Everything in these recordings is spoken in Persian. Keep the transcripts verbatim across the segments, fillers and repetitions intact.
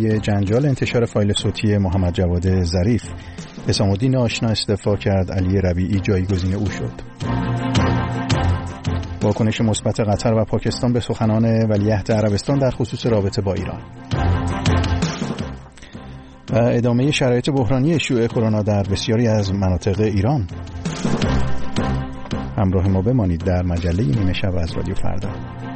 درباره جنجال انتشار فایل صوتی محمد جواد ظریف. حسام الدین آشنا استعفا کرد، علی ربیعی جایگزین او شد. واکنش مثبت قطر و پاکستان به سخنان ولیعهد عربستان در خصوص رابطه با ایران. و ادامه شرایط بحرانی شیوع کرونا در بسیاری از مناطق ایران. همراه ما بمانید در مجله نیمه شب از رادیو فردا.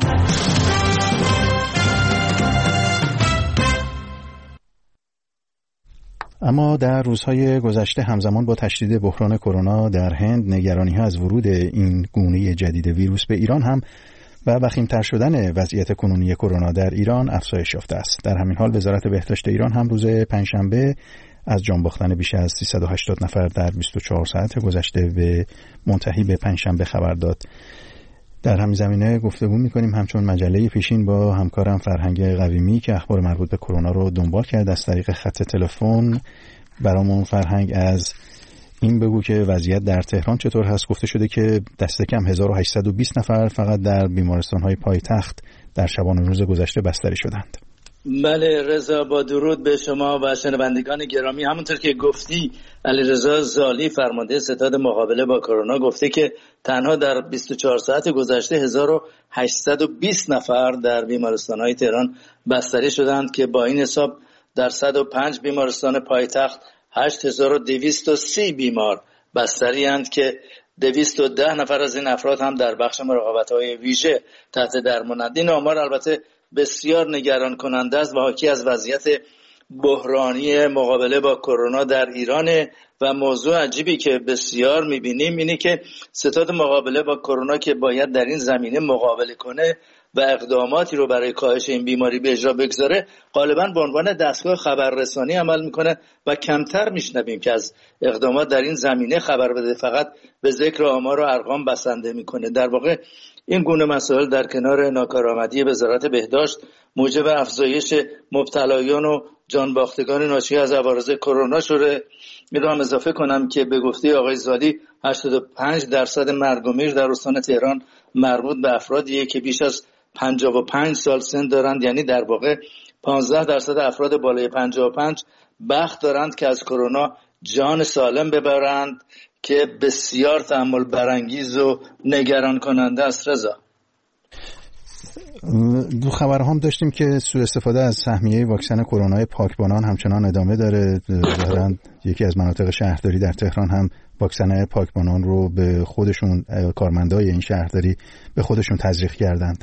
اما در روزهای گذشته همزمان با تشدید بحران کرونا در هند، نگرانی‌ها از ورود این گونه جدید ویروس به ایران هم و وخیم‌تر شدن وضعیت کنونی کرونا در ایران افزایش یافته است. در همین حال وزارت بهداشت ایران هم روز پنجشنبه از جان باختن بیش از سیصد و هشتاد نفر در بیست و چهار ساعت گذشته به منتهی به پنجشنبه خبر داد. در همین زمینه گفتگو می‌کنیم همچون مجله پیشین با همکارم فرهنگ قویمی که اخبار مربوط به کرونا رو دنبال کرد از طریق خط تلفن. برامون فرهنگ از این بگو که وضعیت در تهران چطور هست. گفته شده که دست کم هزار و هشتصد و بیست نفر فقط در بیمارستان‌های پایتخت در شبانه روز گذشته بستری شدند. بله رضا، با درود به شما و شنوندگان گرامی. همونطور که گفتی، علیرضا زالی فرمانده ستاد مقابله با کرونا گفته که تنها در بیست و چهار ساعت گذشته هزار و هشتصد و بیست نفر در بیمارستان‌های تهران بستری شدند که با این حساب در صد و پنج بیمارستان پایتخت هشت هزار و دویست و سی بیمار بستری اند که دویست و ده نفر از این افراد هم در بخش مراقبت‌های ویژه تحت درمانند. این آمار البته بسیار نگران کننده است و حاکی از وضعیت بحرانی مقابله با کرونا در ایران. و موضوع عجیبی که بسیار می‌بینیم اینه که ستاد مقابله با کرونا که باید در این زمینه مقابله کنه و اقداماتی رو برای کاهش این بیماری به اجرا بگذاره، غالباً به عنوان دستگاه خبررسانی عمل میکنه و کمتر میشنویم که از اقدامات در این زمینه خبر بده، فقط به ذکر آمار و ارقام بسنده میکنه. در واقع این گونه مسائل در کنار ناکارآمدی وزارت بهداشت موجب افزایش مبتلایان و جانباختگان ناشی از عوارض کرونا شده. این رو هم اضافه کنم که به گفته آقای زالی هشتاد و پنج درصد مرگ و میر در استان تهران مربوط به افرادیه که بیش از پنجاه و پنج سال سن دارند، یعنی در واقع پانزده درصد افراد بالای پنجاه و پنج بخت دارند که از کرونا جان سالم ببرند که بسیار تأمل برانگیز و نگران کننده است. رضا، دو خبر هم داشتیم که سوء استفاده از سهمیه واکسن کرونا پاکبانان همچنان ادامه داره. دارن یکی از مناطق شهرداری در تهران هم واکسن پاکبانان رو به خودشون، کارمندای این شهرداری به خودشون تزریق کردند.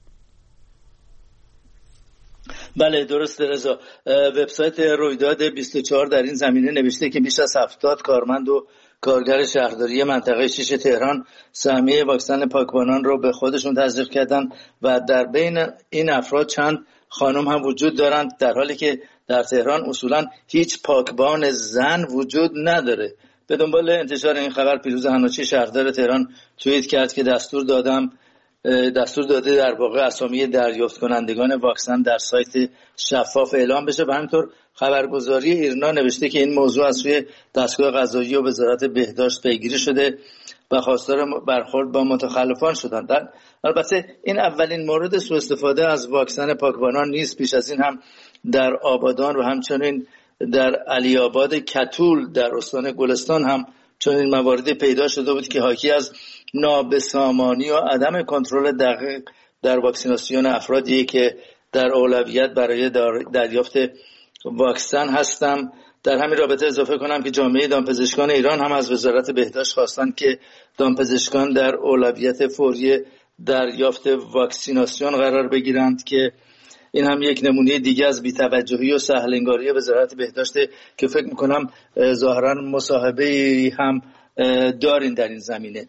بله درسته رضا. وبسایت رویداد بیست و چهار در این زمینه نوشته که بیش از هفتاد کارمند و کارگر شهرداری منطقه شش تهران سهمیه واکسن پاکبانان رو به خودشون تزریق کردن و در بین این افراد چند خانم هم وجود دارند، در حالی که در تهران اصولا هیچ پاکبان زن وجود نداره. به دنبال انتشار این خبر پیروز حناچی شهردار تهران توییت کرد که دستور دادم دستور داده در واقع اسامی دریافت کنندگان واکسن در سایت شفاف اعلام بشه و همینطور خبرگزاری ایرنا نوشته که این موضوع از سوی دستگاه قضایی و وزارت بهداشت پیگیری شده و خواستار برخورد با متخلفان شدند. البته این اولین مورد سوء استفاده از واکسن پاکبانان نیست. پیش از این هم در آبادان و همچنین در علی آباد کتول در استان گلستان هم چون این مواردی پیدا شده بود که حاکی از نابسامانی و عدم کنترل دقیق در واکسیناسیون افرادی که در اولویت برای دریافت واکسن هستم. در همین رابطه اضافه کنم که جامعه دامپزشکان ایران هم از وزارت بهداشت خواستند که دامپزشکان در اولویت فوری دریافت واکسیناسیون قرار بگیرند که این هم یک نمونه دیگه از بی‌توجهی و سهل‌انگاری وزارت بهداشت که فکر میکنم ظاهراً مصاحبه‌ای هم دارین در این زمینه.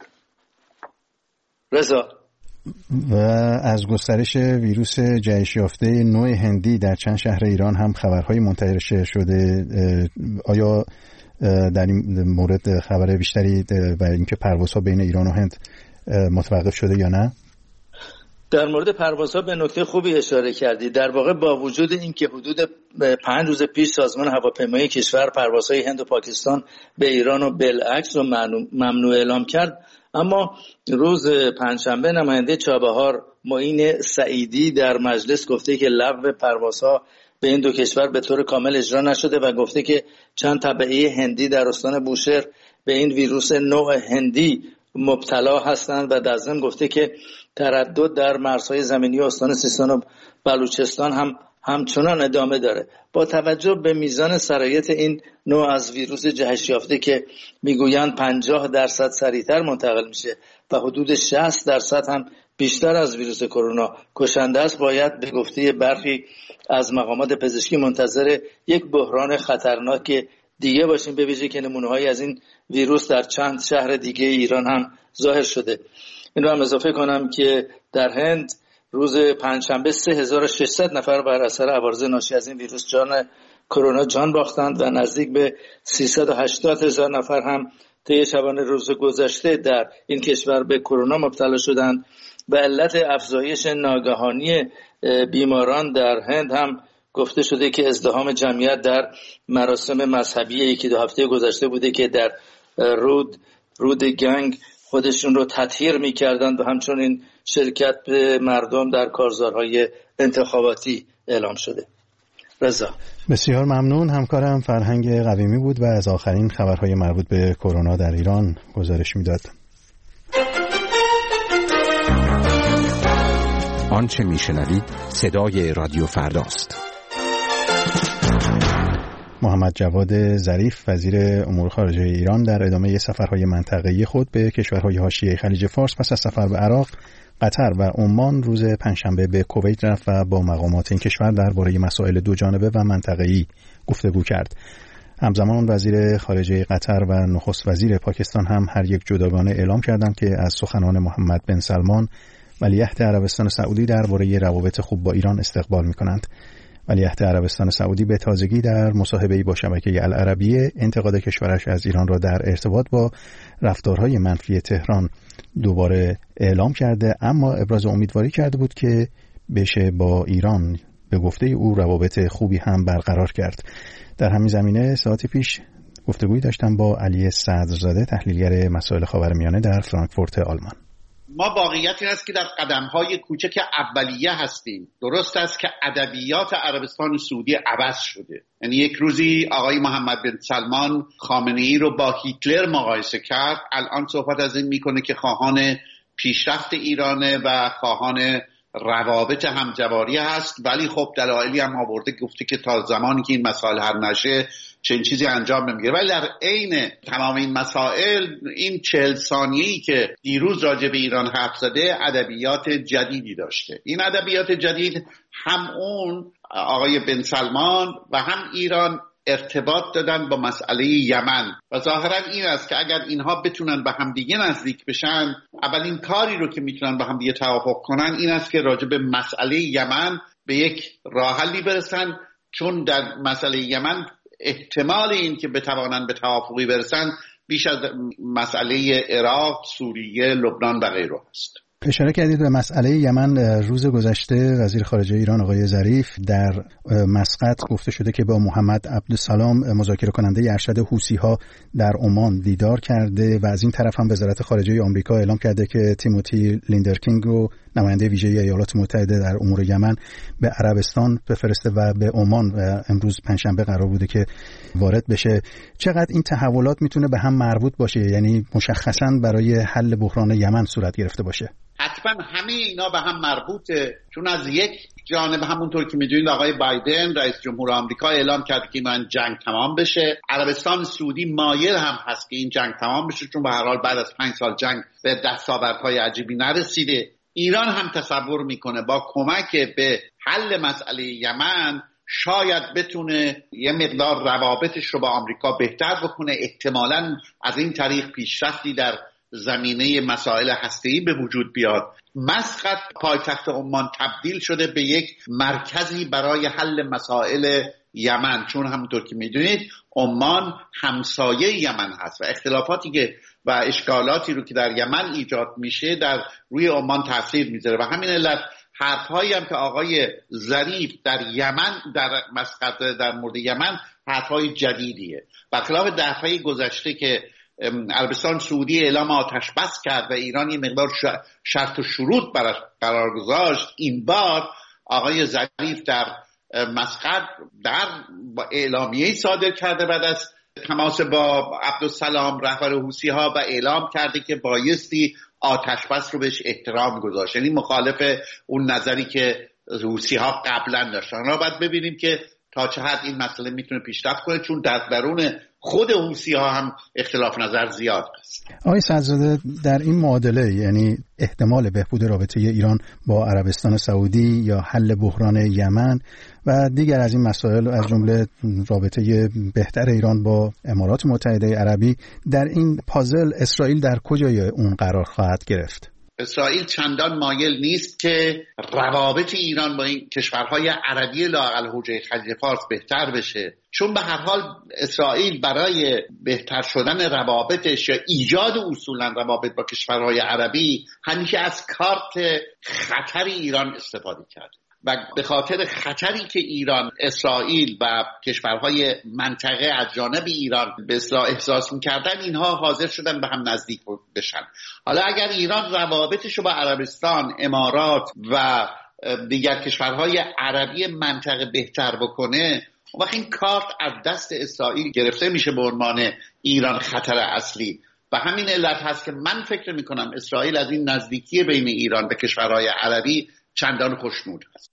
رضا، و از گسترش ویروس جهش یافته نوع هندی در چند شهر ایران هم خبرهای منتشر شده. آیا در این مورد خبر بیشتری و اینکه پروازها بین ایران و هند متوقف شده یا نه؟ در مورد پروازها به نکته خوبی اشاره کردی. در واقع با وجود اینکه حدود پنج روز پیش سازمان هواپیمایی کشور پروازهای هند و پاکستان به ایران و بالعکس رو ممنوع اعلام کرد، اما روز پنجشنبه نماینده چابهار معین سعیدی در مجلس گفته که لغو پروازها به این دو کشور به طور کامل اجرا نشده و گفته که چند تبعه هندی در استان بوشهر به این ویروس نوع هندی مبتلا هستند و در ضمن گفته که تردد در مرزهای زمینی استان سیستان و بلوچستان هم همچنان ادامه داره. با توجه به میزان سرایت این نوع از ویروس جهش یافته که میگویند پنجاه درصد سریعتر منتقل میشه و حدود شصت درصد هم بیشتر از ویروس کرونا کشنده است، باید به گفته برخی از مقامات پزشکی منتظر یک بحران خطرناک دیگه باشیم، به ویژه که نمونه‌هایی از این ویروس در چند شهر دیگه ایران هم ظاهر شده. این رو هم اضافه کنم که در هند روز پنجشنبه سه هزار و ششصد نفر بر اثر عوارض ناشی از این ویروس جان کرونا جان باختند و نزدیک به سیصد و هشتاد هزار نفر هم طی شبانه روز گذشته در این کشور به کرونا مبتلا شدند. به علت افزایش ناگهانی بیماران در هند هم گفته شده که ازدحام جمعیت در مراسم مذهبی یکی دو هفته گذشته بوده که در رود رود گنگ خودشون رو تطهیر می‌کردند و همچنین شرکت به مردم در کارزارهای انتخاباتی اعلام شده. رضا بسیار ممنون. همکارم فرهنگ قویمی بود و از آخرین خبرهای مربوط به کرونا در ایران گزارش میداد. آنچه میشنوید صدای رادیو فرداست. محمد جواد ظریف وزیر امور خارجه ایران در ادامه سفرهای منطقه‌ای خود به کشورهای حاشیه خلیج فارس پس از سفر به عراق، قطر و عمان روز پنجشنبه به کویت رفت و با مقامات این کشور درباره مسائل دو جانبه و منطقه‌ای گفتگو کرد. همزمان وزیر خارجه قطر و نخست وزیر پاکستان هم هر یک جداگانه اعلام کردند که از سخنان محمد بن سلمان ولیعهد عربستان سعودی درباره روابط خوب با ایران استقبال می‌کنند. ولیعهد عربستان سعودی به تازگی در مصاحبه‌ای با شبکه العربیه انتقاد کشورش از ایران را در ارتباط با رفتارهای منفی تهران دوباره اعلام کرده، اما ابراز امیدواری کرده بود که بشه با ایران به گفته او روابط خوبی هم برقرار کرد. در همین زمینه ساعتی پیش گفتگویی داشتم با علی صدرزاده، تحلیلگر مسائل خاورمیانه در فرانکفورت آلمان. ما واقعیت این است که در قدم‌های کوچک اولیه هستیم. درست است که ادبیات عربستان سعودی عوض شده. یعنی یک روزی آقای محمد بن سلمان خامنه‌ای رو با هیتلر مقایسه کرد، الان صحبت از این میکنه که خواهان پیشرفت ایرانه و خواهان روابط همجواری هست، ولی خب دلایلی هم آورده، گفته که تا زمانی که این مسائل حل نشه چنین چیزی انجام نمیگیره. ولی در عین تمام این مسائل این چهل ثانیه‌ای که دیروز راجع به ایران حرف زده ادبیات جدیدی داشته. این ادبیات جدید هم اون آقای بن سلمان و هم ایران ارتباط دادن با مسئله یمن و ظاهرا این است که اگر اینها بتونن به هم دیگه نزدیک بشن، اولین کاری رو که میتونن به هم دیگه توافق کنن این است که راجع به مسئله یمن به یک راه حلی برسن، چون در مسئله یمن احتمال این که بتوانن به توافقی برسن بیش از مسئله عراق، سوریه، لبنان و غیره است. اشاره کردید به مسئله یمن. روز گذشته وزیر خارجه ایران آقای ظریف در مسقط گفته شده که با محمد عبدالسلام مذاکره کننده ارشد حوثی‌ها در عمان دیدار کرده و از این طرف هم وزارت خارجه آمریکا اعلام کرده که تیموتی لیندرکینگ رو نماینده ویژه ایالات متحده در امور یمن به عربستان بفرسته و به عمان و امروز پنجشنبه قرار بوده که وارد بشه. چقدر این تحولات میتونه به هم مربوط باشه، یعنی مشخصاً برای حل بحران یمن صورت گرفته باشه؟ حتما همه اینا به هم مربوطه، چون از یک جانب همونطور که میدونید آقای بایدن رئیس جمهور آمریکا اعلام کرده که این جنگ تمام بشه. عربستان سعودی مایل هم هست که این جنگ تمام بشه، چون به هر حال بعد از پنج سال جنگ به دستاوردهای عجیبی نرسیده. ایران هم تصور میکنه با کمک به حل مسئله یمن شاید بتونه یه مقدار روابطش رو با آمریکا بهتر بکنه، احتمالاً از این طریق پیشرفتی در زمینه مسائل هسته‌ای به وجود بیاد. مسقط پایتخت عمان تبدیل شده به یک مرکزی برای حل مسائل یمن، چون همونطور که میدونید عمان همسایه یمن هست و اختلافاتی که و اشکالاتی رو که در یمن ایجاد میشه در روی عمان تاثیر میذاره و همین علت حرفهایی هم که آقای ظریف در یمن در مسقط در مورد یمن حرفهای جدیدیه، برخلاف دفعه گذشته که عربستان سعودی اعلام آتش بس کرد و ایران یه مقدار شرط و شروط براش قرار گذاشت. این بار آقای ظریف در مسقط در اعلامیه صادر کرده بعد از تماس با عبدالسلام رهبر حوثی ها و اعلام کرده که بایستی آتش بس رو بهش احترام گذاشت، یعنی مخالف اون نظری که حوثی ها قبلا داشتن. را باید ببینیم که تا چه حد این مسئله میتونه پیشرفت کنه، چون در درون خود حوثی ها هم اختلاف نظر زیاد است. آقای سعدزاده، در این معادله یعنی احتمال بهبود رابطه ایران با عربستان سعودی یا حل بحران یمن و دیگر از این مسائل از جمله رابطه بهتر ایران با امارات متحده عربی، در این پازل اسرائیل در کجای اون قرار خواهد گرفت؟ اسرائیل چندان مایل نیست که روابط ایران با این کشورهای عربی لااقل حوزه خلیج فارس بهتر بشه، چون به هر حال اسرائیل برای بهتر شدن روابطش یا ایجاد اصولا روابط با کشورهای عربی همیشه از کارت خطر ایران استفاده کرد و به خاطر خطری که ایران، اسرائیل و کشورهای منطقه از جانب ایران به اصطلاح احساس می‌کردن، اینها حاضر شدن به هم نزدیک بشن. حالا اگر ایران روابطش رو با عربستان، امارات و دیگر کشورهای عربی منطقه بهتر بکنه، اون وقت این کارت از دست اسرائیل گرفته میشه به عنوان ایران خطر اصلی. و همین علت هست که من فکر میکنم اسرائیل از این نزدیکی بین ایران و کشورهای عربی چندان خوشنود است.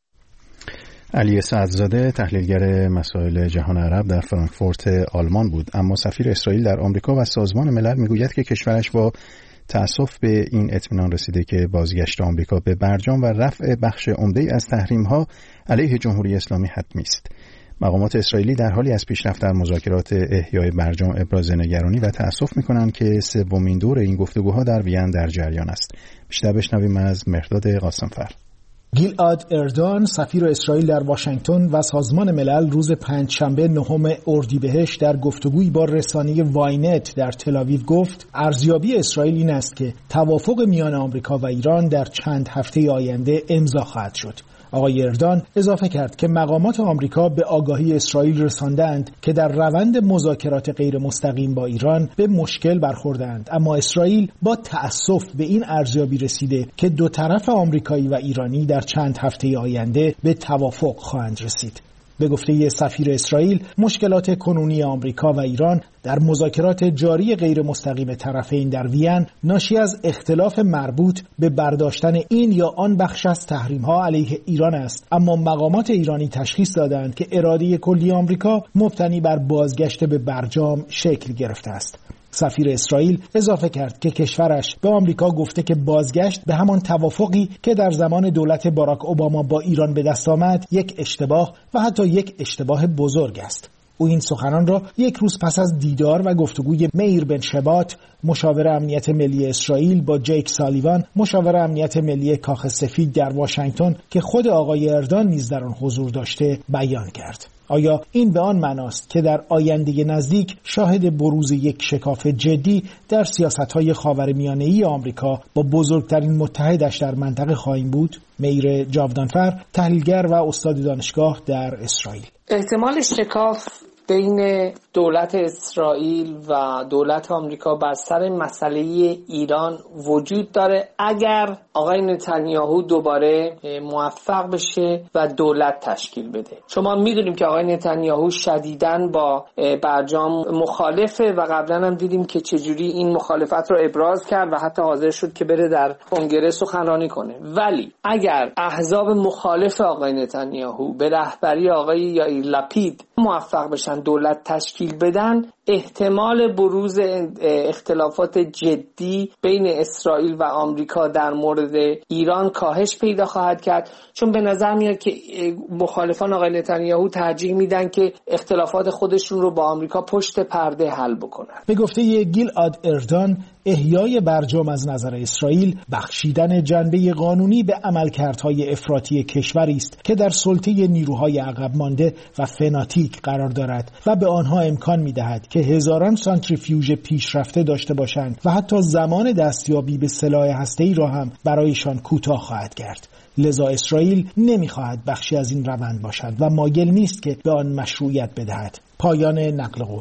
علی سعدزاده، تحلیلگر مسائل جهان عرب در فرانکفورت آلمان بود. اما سفیر اسرائیل در آمریکا و سازمان ملل میگوید که کشورش با تأسف به این اطمینان رسیده که بازگشت آمریکا به برجام و رفع بخش عمده‌ای از تحریم‌ها علیه جمهوری اسلامی حتمی است. مقامات اسرائیلی در حالی از پیشرفت در مذاکرات احیای برجام ابراز نگرانی و تأسف می‌کنند که سومین دور این گفتگوها در وین در جریان است. بیشتر بشنویم از مهرداد قاسمفر. گیلاد اردوان، سفیر اسرائیل در واشنگتن و سازمان ملل روز پنجشنبه نهم اردیبهشت در گفتگویی با رسانه واینت در تل‌آویو گفت ارزیابی اسرائیل این است که توافق میان آمریکا و ایران در چند هفته آینده امضا خواهد شد. آقای اردوان اضافه کرد که مقامات آمریکا به آگاهی اسرائیل رساندند که در روند مذاکرات غیر مستقیم با ایران به مشکل برخوردند، اما اسرائیل با تأسف به این ارزیابی رسیده که دو طرف آمریکایی و ایرانی در چند هفته آینده به توافق خواهند رسید. به گفته سفیر اسرائیل، مشکلات کنونی آمریکا و ایران در مذاکرات جاری غیر مستقیم طرفین در وین ناشی از اختلاف مربوط به برداشتن این یا آن بخش از تحریم‌ها علیه ایران است، اما مقامات ایرانی تشخیص دادند که اراده کلی آمریکا مبتنی بر بازگشت به برجام شکل گرفته است. سفیر اسرائیل اضافه کرد که کشورش به آمریکا گفته که بازگشت به همان توافقی که در زمان دولت باراک اوباما با ایران به دست آمد یک اشتباه و حتی یک اشتباه بزرگ است. او این سخنان را یک روز پس از دیدار و گفتگوی میر بن شبات، مشاور امنیت ملی اسرائیل، با جیک سالیوان، مشاور امنیت ملی کاخ سفید در واشنگتن که خود آقای اردوان نیز در آن حضور داشته بیان کرد. آیا این به آن معناست که در آینده نزدیک شاهد بروز یک شکاف جدی در سیاست‌های خاورمیانه‌ای آمریکا با بزرگترین متحدش در منطقه خواهیم بود؟ میر جاودانفر، تحلیلگر و استاد دانشگاه در اسرائیل: احتمال شکاف بین دولت اسرائیل و دولت آمریکا بر سر مسئله ایران وجود داره اگر آقای نتانیاهو دوباره موفق بشه و دولت تشکیل بده. شما میدونیم که آقای نتانیاهو شدیداً با برجام مخالفه و قبلا هم دیدیم که چجوری این مخالفت رو ابراز کرد و حتی حاضر شد که بره در کنگره سخنرانی کنه. ولی اگر احزاب مخالف آقای نتانیاهو به رهبری آقای یائیر لپید موفق بشن دولت تشکیل بدن، احتمال بروز اختلافات جدی بین اسرائیل و آمریکا در مورد ایران کاهش پیدا خواهد کرد، چون به نظر میاد که مخالفان آقای نتانیاهو ترجیح میدن که اختلافات خودشون رو با آمریکا پشت پرده حل بکنن. به گفته گیلاد اردوان، احیای برجام از نظر اسرائیل بخشیدن جنبه قانونی به عملکردهای افراطی کشوری است که در سلطه نیروهای عقب مانده و فناتیک قرار دارد و به آنها امکان می‌دهد که هزاران سانتریفیوژ پیشرفته داشته باشند و حتی زمان دستیابی به سلاح هسته‌ای را هم برایشان کوتاه خواهد کرد. لذا اسرائیل نمی‌خواهد بخشی از این روند باشد و مایل نیست که به آن مشروعیت بدهد. پایان نقل قول.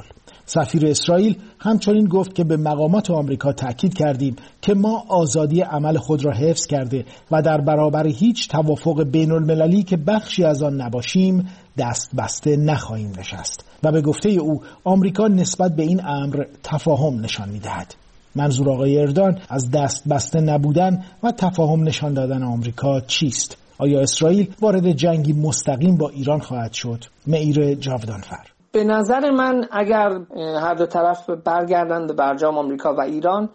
سفیر اسرائیل همچنین گفت که به مقامات آمریکا تأکید کردیم که ما آزادی عمل خود را حفظ کرده و در برابر هیچ توافق بین المللی که بخشی از آن نباشیم دست بسته نخواهیم نشست و به گفته او آمریکا نسبت به این امر تفاهم نشان می‌دهد. منظور آقای اردوغان از دست بسته نبودن و تفاهم نشان دادن آمریکا چیست؟ آیا اسرائیل وارد جنگی مستقیم با ایران خواهد شد؟ معیر جاودانفر: به نظر من اگر هر دو طرف برگردند به برجام آمریکا و ایران،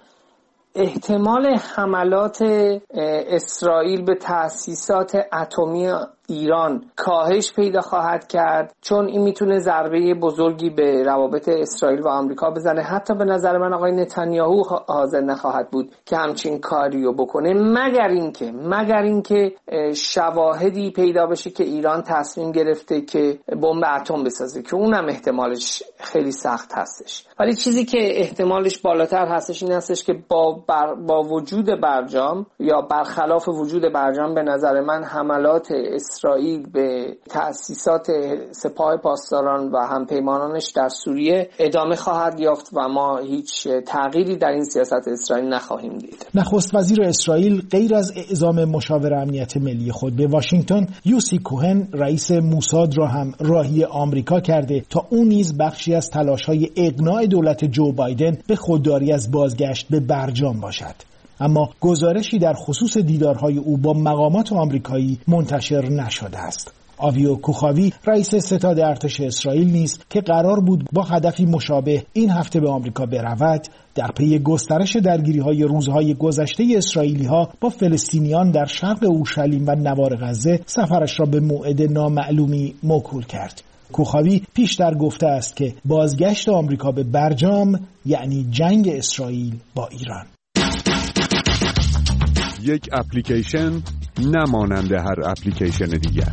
احتمال حملات اسرائیل به تأسیسات اتمی ایران کاهش پیدا خواهد کرد، چون این میتونه ضربه بزرگی به روابط اسرائیل و آمریکا بزنه. حتی به نظر من آقای نتانیاهو حاضر نخواهد بود که همچین کاریو بکنه، مگر اینکه مگر اینکه شواهدی پیدا بشه که ایران تصمیم گرفته که بمب اتم بسازه، که اونم احتمالش خیلی سخت هستش. ولی چیزی که احتمالش بالاتر هستش این هستش که با بر با وجود برجام یا برخلاف وجود برجام، به نظر من حملات اسرائیل به تأسیسات سپاه پاسداران و همپیمانانش در سوریه ادامه خواهد یافت و ما هیچ تغییری در این سیاست اسرائیل نخواهیم دید. نخست وزیر اسرائیل غیر از اعزام مشاور امنیت ملی خود به واشنگتن، یوسی کوهن رئیس موساد را هم راهی آمریکا کرده تا او نیز بخشی از تلاش‌های اقناع دولت جو بایدن به خودداری از بازگشت به برجام باشد. اما گزارشی در خصوص دیدارهای او با مقامات آمریکایی منتشر نشده است. آویو کوخاوی رئیس ستاد ارتش اسرائیل نیز که قرار بود با هدفی مشابه این هفته به آمریکا برود، در پی گسترش درگیری‌های روزهای گذشته اسرائیلی‌ها با فلسطینیان در شرق اورشلیم و نوار غزه سفرش را به موعد نامعلومی موکول کرد. کوخاوی پیشتر گفته است که بازگشت آمریکا به برجام یعنی جنگ اسرائیل با ایران. یک اپلیکیشن نمانند هر اپلیکیشن دیگر.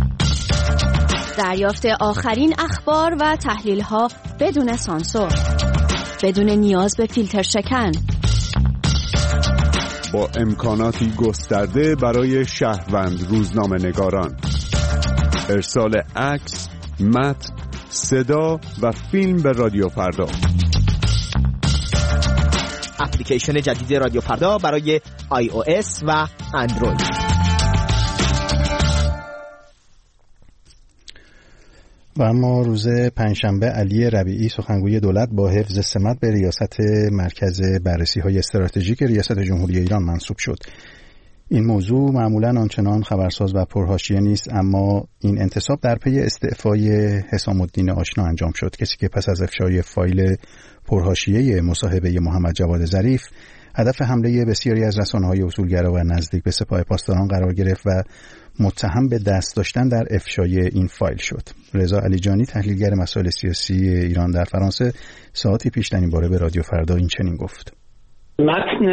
دریافت آخرین اخبار و تحلیل‌ها بدون سانسور، بدون نیاز به فیلتر شکن، با امکاناتی گسترده برای شهروند روزنامه‌نگاران، ارسال عکس، متن، صدا و فیلم به رادیو فردا. اپلیکیشن جدید رادیو فردا برای آی او اس و اندروید. و اما روز پنجشنبه علی ربیعی سخنگوی دولت با حفظ سمت به ریاست مرکز بررسی‌های استراتژیک ریاست جمهوری ایران منصوب شد. این موضوع معمولاً آنچنان خبرساز و پرحاشیه نیست، اما این انتصاب در پی استعفای حسام الدین آشنا انجام شد، کسی که پس از افشای فایل پرحاشیه مصاحبه محمد جواد ظریف هدف حمله بسیاری از رسانه‌های اصولگرا و نزدیک به سپاه پاسداران قرار گرفت و متهم به دست داشتن در افشای این فایل شد. رضا علیجانی تحلیلگر مسائل سیاسی ایران در فرانسه ساعتی پیش در این باره به رادیو فردا این چنین گفت: متن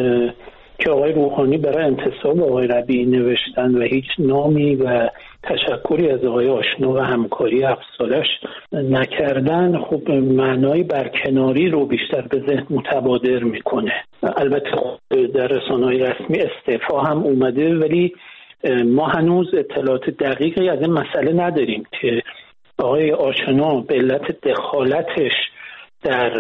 که آقای روحانی برای انتصاب آقای ربیعی نوشتن و هیچ نامی و تشکری از آقای آشنا و همکاری افسالش نکردن، خب معنای برکناری رو بیشتر به ذهن متبادر میکنه. البته در رسانه‌های رسمی استعفا هم اومده، ولی ما هنوز اطلاعات دقیقی از این مسئله نداریم که آقای آشنا به علت دخالتش در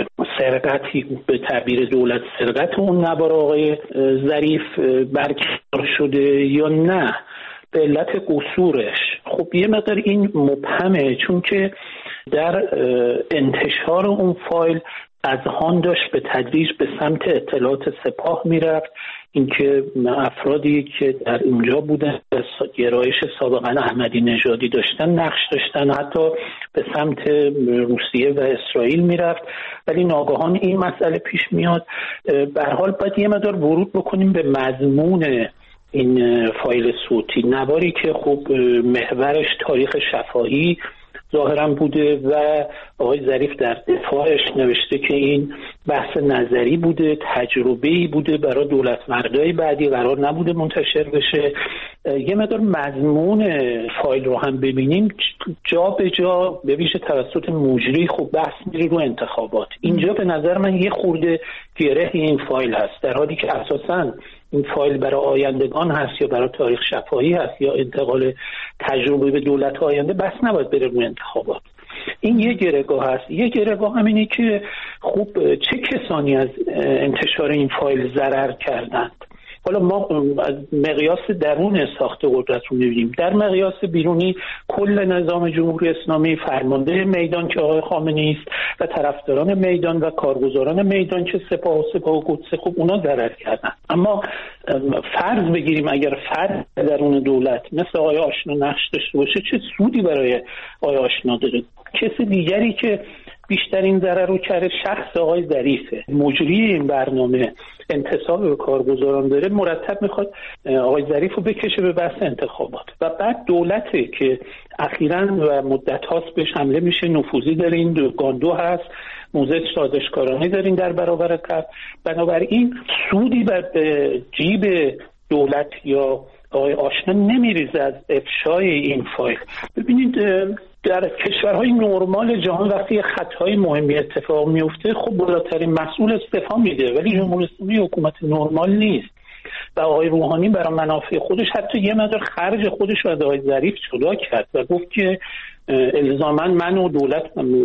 سرقتی به تعبیر دولت سرقت اون نوار آقای ظریف برکنار شده یا نه به علت قصورش. خب یه مقدار این مبهمه، چون که در انتشار اون فایل اذهان داشت به تدریج به سمت اطلاعات سپاه میرفت، اینکه افرادی که در اینجا بودن گرایش سابقا احمدی نژادی داشتن نقش داشتن، حتی به سمت روسیه و اسرائیل میرفت، ولی ناگهان این مسئله پیش میاد. به هر حال باید یه مقدار ورود بکنیم به مضمون این فایل صوتی، نواری که خب محورش تاریخ شفاهی ظاهرا بوده و آقای ظریف در دفاعش نوشته که این بحث نظری بوده، تجربه‌ای بوده، برای دولت مردای بعدی قرار نبوده منتشر بشه. یه مقدار مضمون فایل رو هم ببینیم، جا به جا به ویژه توسط مجری خب بحث میره رو انتخابات. اینجا به نظر من یه خورده گره این فایل هست، در حالی که اساساً این فایل برای آیندگان هست یا برای تاریخ شفاهی هست یا انتقال تجربه به دولت آینده، بس نباید بره روی انتخابات. این یه گرهگاه هست. یه گرهگاه هم اینه که خب چه کسانی از انتشار این فایل ضرر کردند. حالا ما از مقیاس درون ساخت قدرت رو می‌بینیم. در مقیاس بیرونی کل نظام جمهوری اسلامی، فرمانده میدان که آقای خامنه‌ای است و طرفداران میدان و کارگزاران میدان که سپاه و سپاه و قدس، خب اونا ضرر کردن. اما فرض بگیریم اگر فرد درون دولت مثل آقای آشنا نقش داشته باشه، چه سودی برای آقای آشنا داره؟ کسی دیگری که بیشترین ضرر رو کرده شخص آقای ظریفه، مجری این برنامه، انتصاب به کارگزاران داره، مرتب میخواد آقای ظریف رو بکشه به بحث انتخابات. و بعد دولته که اخیراً و مدت هاست بهش حمله میشه، نفوذی دارین، گاندو هست، موزه سازشکارانه دارین در برابر کار. بنابراین سودی بر جیب دولت یا آقای آشنا نمیریزه از افشای این فایل. ببینید در کشورهای نرمال جهان وقتی خطای مهمی اتفاق میفته، خب بالاترین مسئول استعفا میده، ولی جمهوری اسلامی حکومت نرمال نیست و آقای روحانی برای منافع خودش حتی یه مقدار خرج خودش رو از آقای ظریف جدا کرد و گفت که الزاماً من و دولت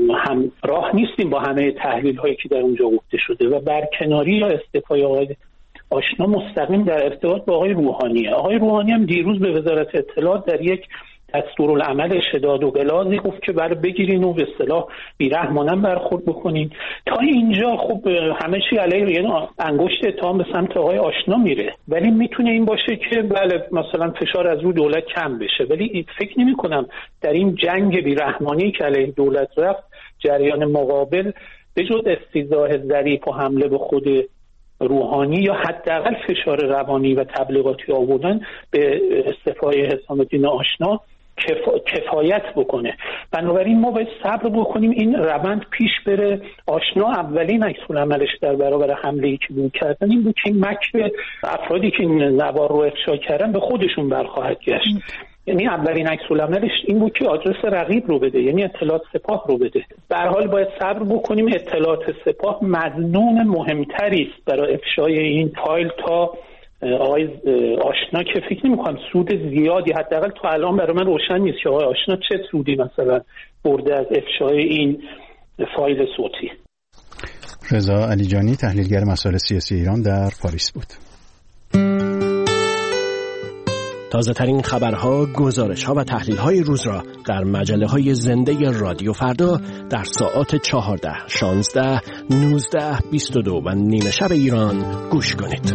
هم راه نیستیم با همه تحلیل هایی که در اونجا گفته شده و برکناری یا استعفای آقای آشنا مستقیم در ارتباط با آقای روحانیه. آقای روحانی هم دیروز به وزارت اطلاعات در یک دستورالعمل شداد و غلاظی گفت که برای بگیرین و به اصطلاح بی‌رحمانه برخورد بکنین. تا اینجا خب همه چی علیه، یعنی انگشت اتهام به سمت آقای آشنا میره، ولی میتونه این باشه که بله مثلا فشار از رو دولت کم بشه، ولی فکر نمی کنم در این جنگ بی‌رحمانی که علیه دولت رفت جریان مقابل به جز استیضاح ظریف و حمله به خود روحانی یا حداقل فشار روانی و تبلیغاتی آوردن به استعفای حسام الدین آشنا کفا... کفایت بکنه. بنابراین ما باید صبر بکنیم این روند پیش بره. آشنا اولین عکس‌العملش در برابر حمله‌ای که بود کردن این بود که این مکر افرادی که این نوار رو افشا کردن به خودشون برخواهد گشت. یعنی اولین عکس‌العملش این بود که آدرس رقیب رو بده، یعنی اطلاعات سپاه رو بده. به هر حال باید صبر بکنیم. اطلاعات سپاه مظنون مهمتری است برای افشای این فایل تا آقای آشنا که فکر نمی‌کنم سود زیادی، حداقل تا الان برای من روشن نیست که آقای آشنا چه سودی مثلا برده از افشای این فایل صوتی. رضا علیجانی، تحلیلگر مسائل سیاسی ایران، در پاریس بود. تازه ترین خبرها، گزارش‌ها و تحلیل‌های روز را در مجله‌های زنده رادیو فردا در ساعات چهارده، شانزده، نوزده، بیست و دو و نیمه شب ایران گوش کنید.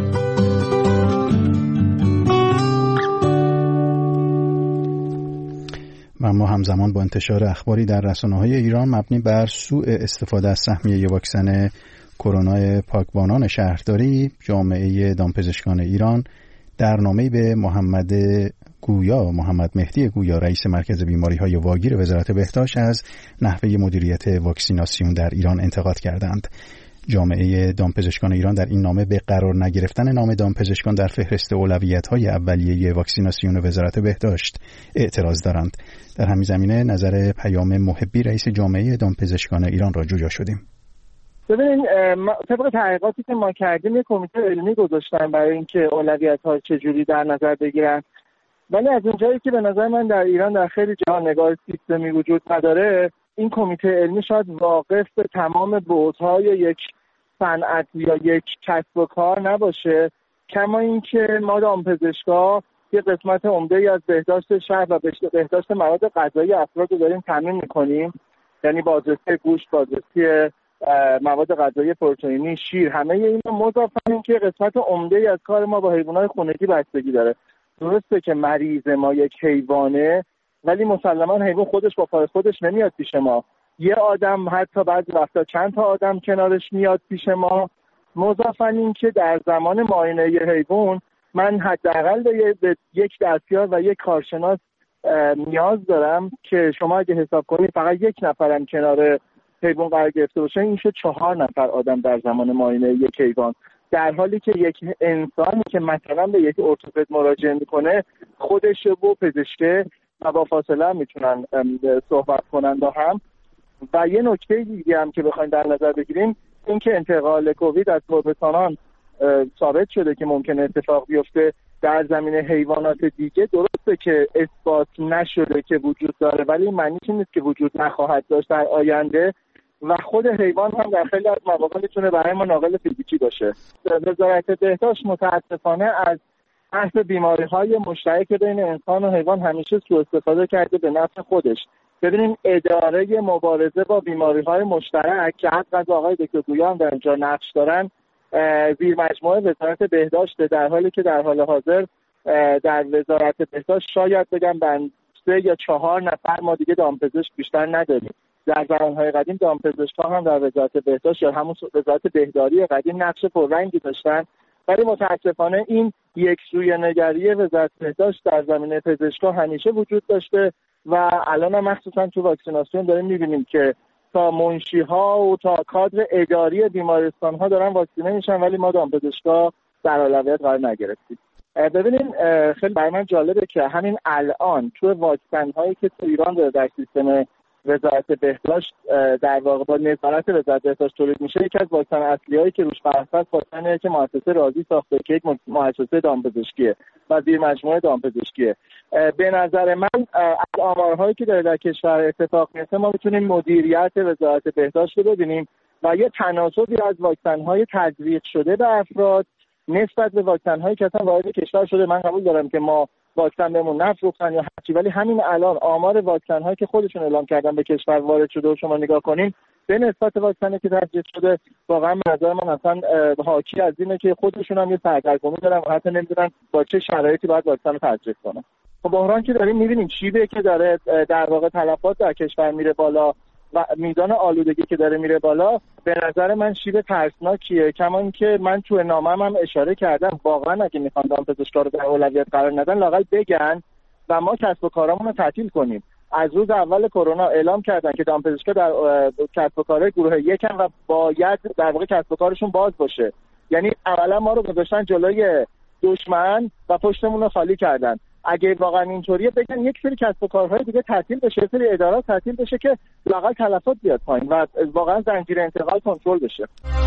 و ما همزمان با انتشار اخباری در رسانه‌های ایران مبنی بر سوء استفاده از سهمیه واکسن کرونا پاکبانان شهرداری، جامعه دامپزشکان ایران در نامه‌ای به محمد گویا محمد مهدی گویا رئیس مرکز بیماری‌های واگیر وزارت بهداشت از نحوه مدیریت واکسیناسیون در ایران انتقاد کردند. جامعه دامپزشکان ایران در این نامه به قرار نگرفتن نام دامپزشکان در فهرست اولویت‌های اولیه واکسیناسیون وزارت بهداشت اعتراض دارند. در همین زمینه نظر پیام محبی رئیس جامعه دامپزشکان ایران را جویا شدیم. ببینید طبق تحقیقاتی که ما کردیم یک کمیته علمی گذاشتن برای اینکه اولویت‌ها چجوری در نظر بگیرن، ولی از اونجایی که به نظر من در ایران در خیلی جا نگاه سیستمی وجود نداره، این کمیته علمی شاید واقف به تمام بعدهای یک صنعت یا یک کسب و کار نباشه، کما اینکه ما دامپزشکا یه قسمت عمده‌ای از بهداشت شهر و بهداشت مواد غذایی افراد رو داریم تامین می‌کنیم، یعنی بازرسی گوشت، بازرسی مواد غذایی پروتئینی، شیر، همه اینا مضاف این که قسمت عمده‌ای از کار ما با حیوانات خونگی بستگی داره. درسته که مریض ما یک حیوانه، ولی مسلماً حیوان خودش با پای خودش نمیاد پیش ما. یه آدم حتی بعضی وقتا چند تا آدم کنارش میاد پیش ما. مضاف این که در زمان معاینه یه حیوان من حداقل به, به یک دستیار و یک کارشناس نیاز دارم که شما اگه حساب کنید فقط یک نفرم کنار حیوان قرار گرفته باشه، این شد چهار نفر آدم در زمان معاینه یک حیوان، در حالی که یک انسانی که مثلا به یک ارتوپد مراجعه میکنه خودش و پزشکه و با فاصله میتونن صحبت کنن با هم. و یه نکته دیگه هم که بخوایم در نظر بگیریم این که انتقال کووید از تربتانان ثابت شده که ممکنه اتفاق بیفته، در زمینه حیوانات دیگه درسته که اثبات نشده که وجود داره، ولی این معنیش این نیست که وجود نخواهد داشت در آینده و خود حیوان هم در خیلی از مواقع میتونه برای ما ناقل فیزیکی باشه. وزارت بهداشت متاسفانه از بحث بیماری‌های مشترک بین انسان و حیوان همیشه سوء استفاده کرده به نفع خودش. ببینیم اداره مبارزه با بیماری‌های مشترک که حتی آقای دکتر گویا هم در اینجا نقش دارن، زیر مجموعه وزارت بهداشت، در حالی که در حال حاضر در وزارت بهداشت شاید بگم بند سه یا چهار نفر ما دیگه دامپزشک بیشتر نداریم. در زمانهای قدیم دامپزشک‌ها هم در وزارت بهداشت یا همون وزارت بهداری قدیم نقش پررنگی داشتن، ولی متاسفانه این یک سویه نگری وزارت بهداشت در زمینه پزشک‌ها همیشه وجود داشته و الان هم مخصوصا تو واکسیناسیون داریم می‌بینیم که تا منشی‌ها و تا کادر اداری بیمارستان‌ها دارن واکسینه میشن، ولی ما دامپزشک‌ها در اولویت قرار نگرفتیم. ببینین خیلی برای من جالبه که همین الان تو واکسن‌هایی که تو ایران داره در سیستم وزارت بهداشت در واقع با نظارت وزارت بهداشت تولید میشه، یکی از واکسن اصلی‌هایی که روش بحث هست واکسنیه که مؤسسه رازی ساخته که یک مؤسسه دامپزشکیه و زیر مجموعه دامپزشکیه. به نظر من از آمارهایی که داره در کشور اتفاق میفته ما میتونیم مدیریت وزارت بهداشت رو ببینیم و یه تناسبی از واکسن‌های تزریق شده به افراد نسبت به واکسن‌هایی که اصلا وارد کشور شده. من قبول دارم که ما واکسن بهمون نفروختن یا هرچی، ولی همین الان آمار واکسن‌هایی که خودشون اعلام کردن به کشور وارد شده و شما نگاه کنین به نسبت واکسنی که تزریق شده، واقعا به نظر من اصلا حاکی از اینه که خودشون هم یه سردرگمی دارن و حتی نمیدونن با چه شرایطی باید واکسن رو تزریق کنن. خب بحران که داریم می‌بینیم شیبه که داره در واقع تلفات در کشور میره بالا و میزان آلودگی که داره میره بالا، به نظر من شیب ترسناکیه. کما اینکه من تو نامم هم اشاره کردم واقعا اگه میخوان دامپزشکا رو در اولویت قرار ندن لااقل بگن و ما کسب و کارامون رو تعطیل کنیم. از روز اول کرونا اعلام کردن که دامپزشکا در کسب و کارهای گروه یکن و باید در واقع کسب و کارشون باز باشه. یعنی اولا ما رو گذاشتن جلوی دشمن و پشتمون رو خالی کردن. اگه واقعا اینطوریه بگن یک سری کسب و کارهای دیگه تعطیل بشه، یک سری ادارات تعطیل بشه که لااقل تلفات بیاد پایین و واقعا زنجیره انتقال کنترل بشه.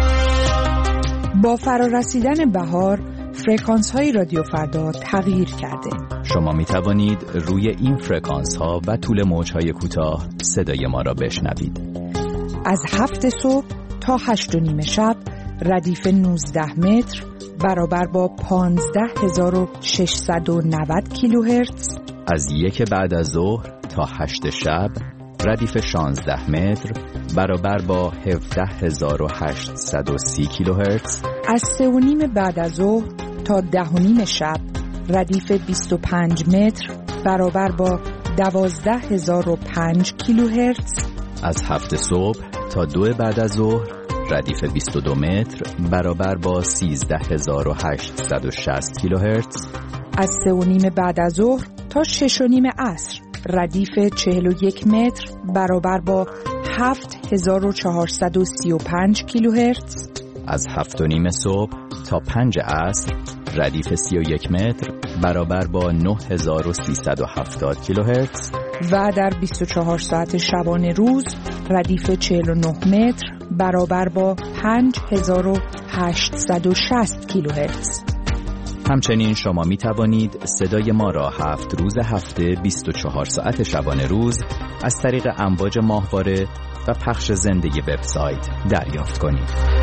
با فرارسیدن بهار فرکانس‌های رادیو فردا تغییر کرده. شما می توانید روی این فرکانس‌ها و طول موج‌های کوتاه صدای ما را بشنوید. از هفت صبح تا هشت و نیم شب ردیف نوزده متر برابر با پانزده هزار و ششصد و نود کیلوهرتز. از یک بعد از ظهر تا هشت شب ردیف شانزده متر برابر با هفده هزار و هشتصد و سی کیلوهرتز. از سه و نیم بعد از ظهر تا ده و نیم شب ردیف بیست و پنج متر برابر با دوازده هزار و پنج کیلوهرتز. از هفت صبح تا دو بعد از ظهر ردیف بیست و دو متر برابر با سیزده هزار و هشتصد و شصت کیلوهرتز. از سه و نیم بعد از ظهر تا شش و نیم عصر ردیف چهل و یک متر برابر با هفت هزار و چهارصد و سی و پنج کیلوهرتز. از هفت و نیم صبح تا پنج عصر ردیف سی و یک متر برابر با نه هزار و سیصد و هفتاد کیلوهرتز. و در بیست و چهار ساعت شبانه روز ردیف چهل و نه متر برابر با پنج هزار و هشتصد و شصت کیلوهرتز. همچنین شما می توانید صدای ما را هفت روز هفته بیست و چهار ساعت شبانه روز از طریق امواج ماهواره و پخش زنده وبسایت دریافت کنید.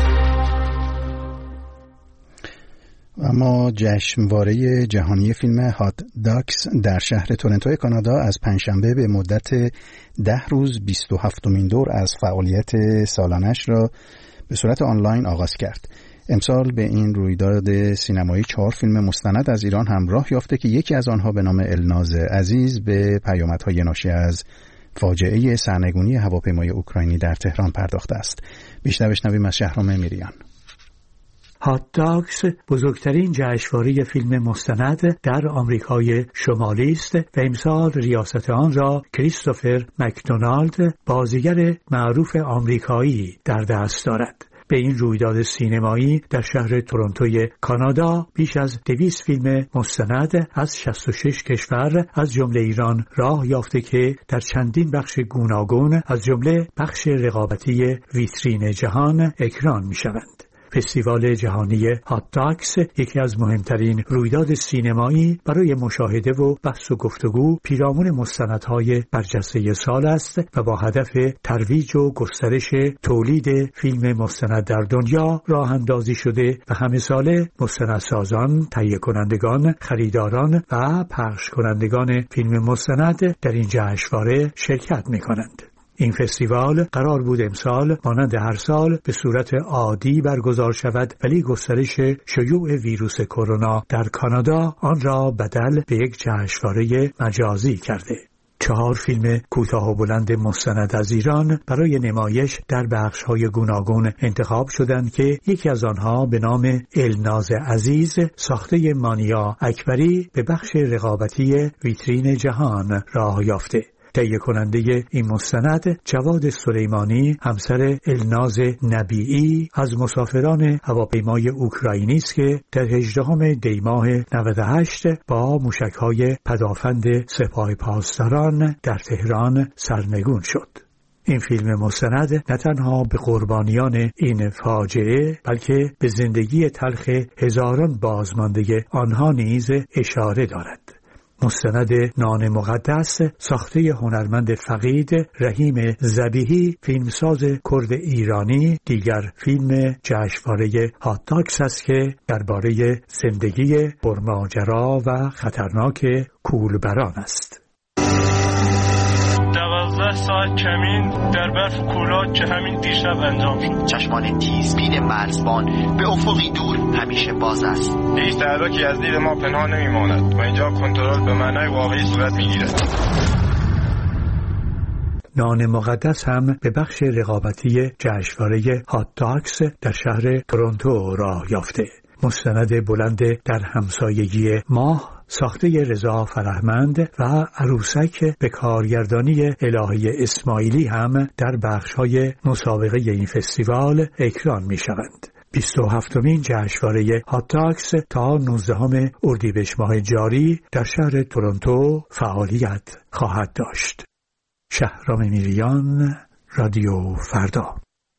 اما جشنواره جهانی فیلم هات داکس در شهر تورنتو کانادا از پنجشنبه به مدت ده روز بیست و هفتمین دور از فعالیت سالانش را به صورت آنلاین آغاز کرد. امسال به این رویداد سینمایی چهار فیلم مستند از ایران همراه یافته که یکی از آنها به نام الناز عزیز به پیامدهای ناشی از فاجعه سرنگونی هواپیمای اوکراینی در تهران پرداخته است. بیشتر بشنویم از شهرام میریان. هات داکس بزرگترین جشنواره فیلم مستند در آمریکای شمالی است و امسال ریاست آن را کریستوفر مکدونالد، بازیگر معروف آمریکایی، در دست دارد. به این رویداد سینمایی در شهر تورنتوی کانادا بیش از دویست فیلم مستند از شصت و شش کشور از جمله ایران راه یافته که در چندین بخش گوناگون از جمله بخش رقابتی ویترین جهان اکران می شوند. فستیوال جهانی هات داگز یکی از مهمترین رویداد سینمایی برای مشاهده و بحث و گفتگو پیرامون مستندهای برجسته سال است و با هدف ترویج و گسترش تولید فیلم مستند در دنیا راه اندازی شده و همه ساله مستندسازان، تهیه کنندگان، خریداران و پخش کنندگان فیلم مستند در این جشنواره شرکت می‌کنند. این فستیوال قرار بود امسال مانند هر سال به صورت عادی برگزار شود، ولی گسترش شیوع ویروس کرونا در کانادا آن را بدل به یک جشنواره مجازی کرده. چهار فیلم کوتاه و بلند مستند از ایران برای نمایش در بخش‌های گوناگون انتخاب شدند که یکی از آنها به نام الناز عزیز ساخته مانیا اکبری به بخش رقابتی ویترین جهان راه یافته. تهیه کننده این مستند جواد سلیمانی همسر الناز نبیعی از مسافران هواپیمای اوکراینی است که در هجدهم دی ماه نود و هشت با موشک‌های پدافند سپاه پاسداران در تهران سرنگون شد. این فیلم مستند نه تنها به قربانیان این فاجعه بلکه به زندگی تلخ هزاران بازمانده آنها نیز اشاره دارد. مستند نان مقدس ساخته هنرمند فقید رحیم ذبیحی فیلمساز کرد ایرانی دیگر فیلم جشنواره هات داگز است که درباره زندگی پرماجرا و خطرناک کولبران است. دوازده ساعت کمین در برف کولاک که همین دیشب انجام شد. چشمان تیزبین مرزبان به افقی دور همیشه باز است. هیچ تحرکی از دید ما پنهان نمیماند و اینجا کنترل به معنای واقعی صورت میگیرد. نان مقدس هم به بخش رقابتی جشنواره هات داگز در شهر تورنتو راه یافته. مستند بلند در همسایگی ماه ساخته رضا فرهمند و عروسک به کارگردانی الهی اسماعیلی هم در بخش‌های مسابقه این فستیوال اکران می‌شوند. بیست و هفتمین جشنواره هات داگز تا نوزدهم اردیبهشت ماه جاری در شهر تورنتو فعالیت خواهد داشت. شهرام میریان، رادیو فردا.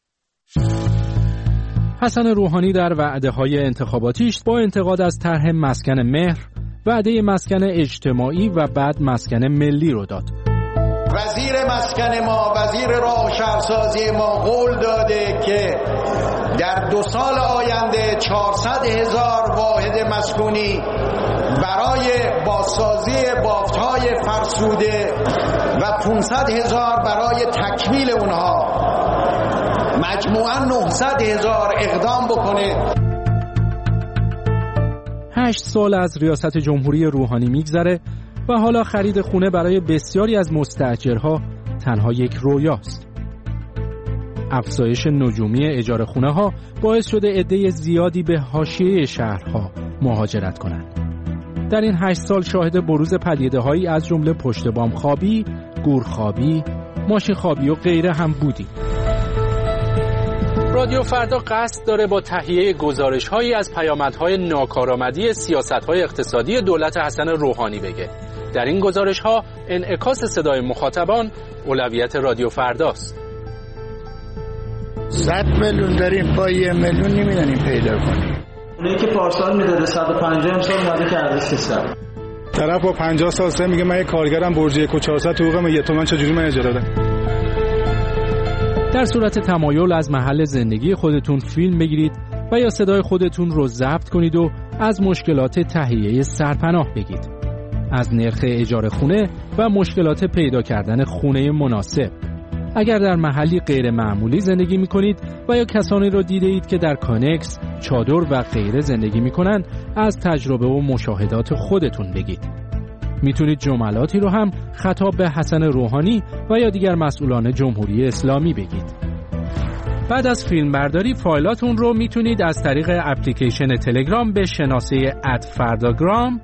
حسن روحانی در وعده‌های انتخاباتیش با انتقاد از طرح مسکن مهر وعده مسکن اجتماعی و بعد مسکن ملی رو داد. وزیر مسکن ما، وزیر راه و شهرسازی ما قول داده که در دو سال آینده چهارصد هزار واحد مسکونی برای بازسازی بافت‌های فرسوده و پانصد هزار برای تکمیل اونها، مجموعاً نهصد هزار اقدام بکنه. هشت سال از ریاست جمهوری روحانی میگذره و حالا خرید خونه برای بسیاری از مستاجرها تنها یک رویاست. افزایش نجومی اجاره خونه ها باعث شده عده زیادی به حاشیه شهرها مهاجرت کنند. در این هشت سال شاهد بروز پدیده‌هایی از جمله پشت بام خوابی، گور خوابی، ماشین خوابی و غیره هم بودیم. رادیو فردا قصد داره با تهیه گزارش‌هایی از پیامدهای ناکارآمدی سیاست‌های اقتصادی دولت حسن روحانی بگه. در این گزارش‌ها انعکاس صدای مخاطبان اولویت رادیو فرداست. صد میلیون داریم، با یه میلیون نمیدونیم پیدا کنیم. اونایی که پارسال میداده صد و پنجاه امسال اومده کرده سیصد. طرف با پنجاه سال سه میگه من یه کارگرم برج یک و چهارصد حقوقم یه تومن، چجوری من اجاره بدم؟ در صورت تمایل از محل زندگی خودتون فیلم بگیرید و یا صدای خودتون رو ضبط کنید و از مشکلات تهیه سرپناه بگید. از نرخ اجاره خونه و مشکلات پیدا کردن خونه مناسب. اگر در محلی غیر معمولی زندگی می کنید و یا کسانی رو دیده اید که در کانکس، چادر و غیره زندگی می کنند، از تجربه و مشاهدات خودتون بگید. میتونید جملاتی رو هم خطاب به حسن روحانی و یا دیگر مسئولان جمهوری اسلامی بگید. بعد از فیلم برداری فایلاتون رو میتونید از طریق اپلیکیشن تلگرام به شناسه ات فرداگرام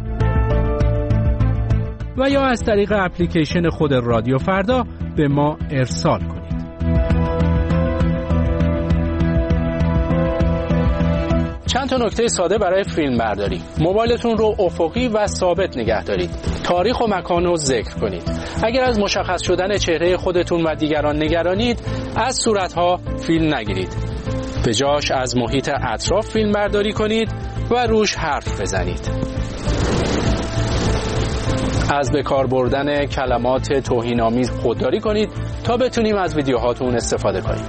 و یا از طریق اپلیکیشن خود رادیو فردا به ما ارسال کنید. چند تا نکته ساده برای فیلم برداری. موبایلتون رو افقی و ثابت نگه دارید. تاریخ و مکان رو ذکر کنید. اگر از مشخص شدن چهره خودتون و دیگران نگرانید، از صورتها فیلم نگیرید. به جاش از محیط اطراف فیلم برداری کنید و روش حرف بزنید. از به کار بردن کلمات توهین‌آمیز خودداری کنید تا بتونیم از ویدیوهاتون استفاده کنیم.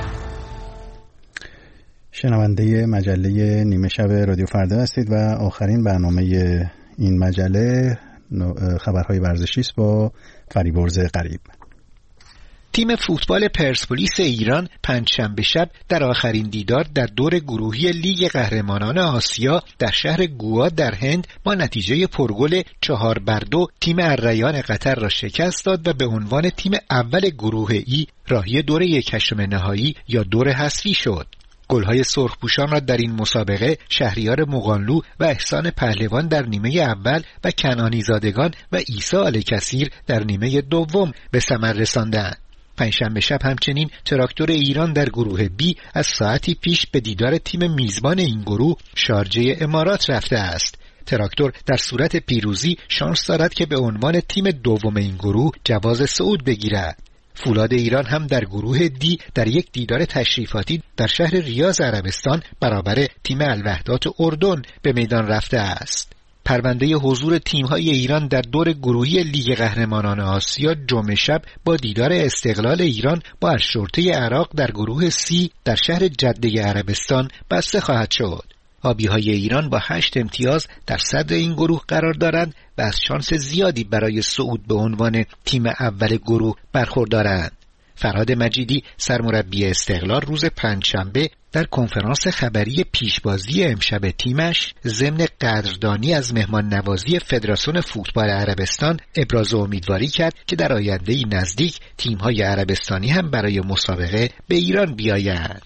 شنونده مجله نیمه شب رادیو فردا هستید و آخرین برنامه این مجله خبرهای ورزشی است با فریبرز غریب. تیم فوتبال پرسپولیس ایران پنجشنبه شب در آخرین دیدار در دور گروهی لیگ قهرمانان آسیا در شهر گوا در هند با نتیجه پرگل چهار بر دو تیم الریان قطر را شکست داد و به عنوان تیم اول گروه ای راهی دور یکم نهایی یا دور حذفی شد. گل‌های سرخپوشان را در این مسابقه شهریار مغانلو و احسان پهلوان در نیمه اول و کنعانی زادگان و عیسی آل‌کثیر در نیمه دوم به ثمر رساندند. پنجشنبه شب همچنین تراکتور ایران در گروه بی از ساعتی پیش به دیدار تیم میزبان این گروه شارجه امارات رفته است. تراکتور در صورت پیروزی شانس دارد که به عنوان تیم دوم این گروه جواز صعود بگیرد. فولاد ایران هم در گروه دی در یک دیدار تشریفاتی در شهر ریاض عربستان برابر تیم الوحدات اردن به میدان رفته است. پرونده حضور تیم‌های ایران در دور گروهی لیگ قهرمانان آسیا جمعه شب با دیدار استقلال ایران با الشرطه عراق در گروه سی در شهر جده عربستان بسته خواهد شد. آبی‌های ایران با هشت امتیاز در صدر این گروه قرار دارند و از شانس زیادی برای صعود به عنوان تیم اول گروه برخوردارند. فرهاد مجیدی سرمربی استقلال روز پنجشنبه در کنفرانس خبری پیشبازی امشب تیمش ضمن قدردانی از مهمان نوازی فدراسیون فوتبال عربستان ابراز امیدواری کرد که در آینده‌ای نزدیک تیم‌های عربستانی هم برای مسابقه به ایران بیایند.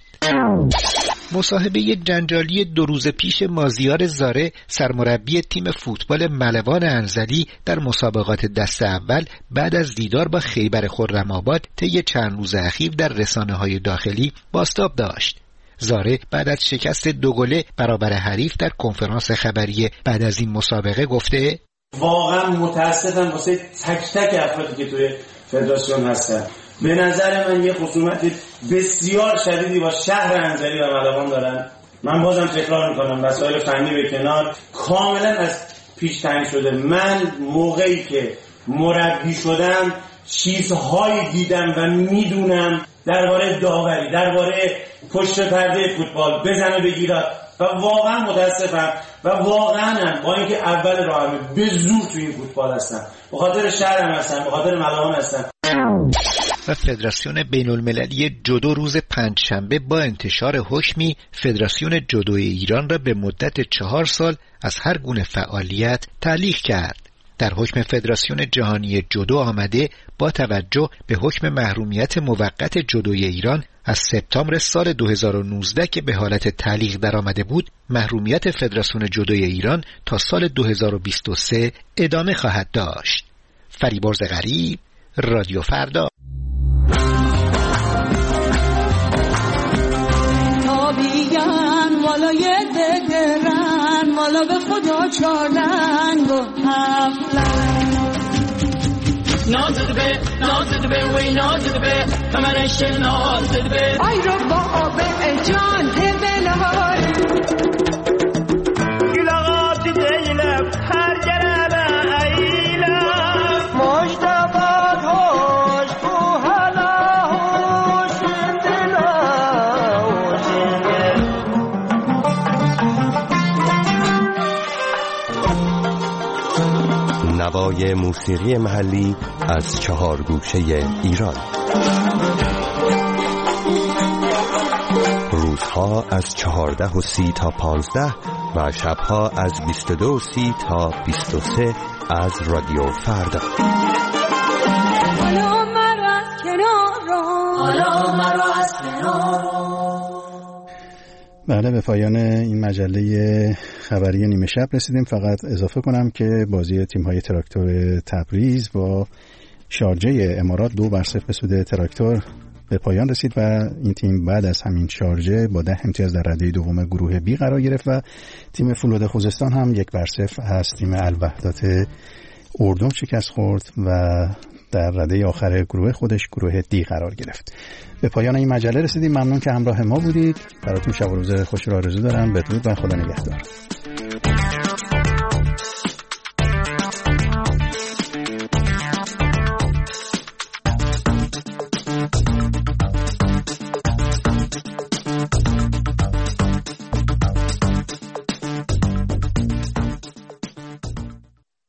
مصاحبه جنجالی دو روز پیش مازیار زاره سرمربی تیم فوتبال ملوان انزلی در مسابقات دست اول بعد از دیدار با خیبر خرم‌آباد طی چند روز اخیر در رسانه‌های داخلی بازتاب داشت. زاره بعد از شکست دو گله برابر حریف در کنفرانس خبری بعد از این مسابقه گفته واقعا متاسفم واسه تک تک افرادی که توی فدراسیون هستن. به نظر من یه خصومت بسیار شدیدی با شهر انزلی و ملوان دارن. من بازم تکرار میکنم مسائل فنی به کنار کاملا از پیش تعیین شده. من موقعی که مربی شدم چیزهایی دیدم و میدونم درباره داوری، درباره پشت پرده فوتبال بزنه بگیره و واقعا متاسفم و واقعا با اینکه اول راهمه به زور تو این فوتبال هستم، به خاطر شهرم هستم، به خاطر ملوان هستم. و فدراسیون بین المللی جودو روز پنجشنبه با انتشار حکمی فدراسیون جودوی ایران را به مدت چهار سال از هر گونه فعالیت تعلیق کرد. در حکم فدراسیون جهانی جودو آمده با توجه به حکم محرومیت موقت جودوی ایران از سپتامبر سال دو هزار و نوزده که به حالت تعلیق در آمده بود، محرومیت فدراسیون جودوی ایران تا سال دو هزار و بیست و سه ادامه خواهد داشت. فریبرز غریب، رادیو فردا. والای دگرن والا به خدا چارنگ و هفلن نازد به نازد به وی نازد به همانش نازد به ای رو با آب جان دبلهار گلاغات دیلم هر گربه ایلم مشتبات هاش تو حالا هاش دلا نوای موسیقی محلی از چهار گوشه ایران. روزها از چهارده و سی تا پانزده و شبها از بیست و دو و سی تا بیست و سه از رادیو فردا. حالا مرا از کنار حالا مرا از کنار. بله، به پایان این مجله خبری نیمه شب رسیدیم. فقط اضافه کنم که بازی تیم‌های تراکتور تبریز با شارجه امارات دو بر صفر به سود تراکتور به پایان رسید و این تیم بعد از همین شارجه با ده امتیاز در رده دوم گروه بی قرار گرفت و تیم فولاد خوزستان هم یک بر صفر از تیم الوحدات اردن شکست خورد و در رده آخر گروه خودش گروه دی قرار گرفت. به پایان این مجله رسیدیم. ممنون که همراه ما بودید. براتون شب و روز خوشی را آرزو دارم. بدرود و خدا نگهدار.